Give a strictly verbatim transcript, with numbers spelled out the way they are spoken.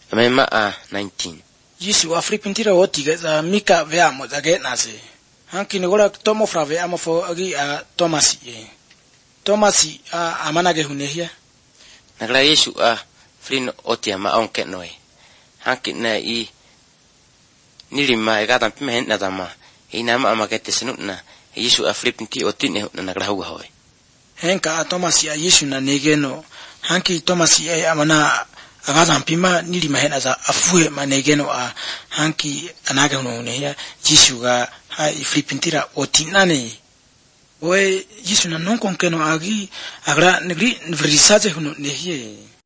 Mema a nineteen. Yesu afripintira wotiga za mika veamo zage nase. Hanki nigola tomo frave amo fo agi a Thomas e. Thomas a amanage hunehia. Nagla Yesu a frino otia ma onke noi. Hanki na i nilima egata pime na dama. Ina ma amagete senutna. Yesu afripinti otine na nagla huwa hoi. Henka a Thomas a Yesu na negeno. Hanki Thomas e amana agata pima nilima hena za afue manegeno a hanki anaga hunehia Yesu ga ha iflipintira otinane. Oe Yesu na non konkeno agi agra negri nvrisaje huno nehie.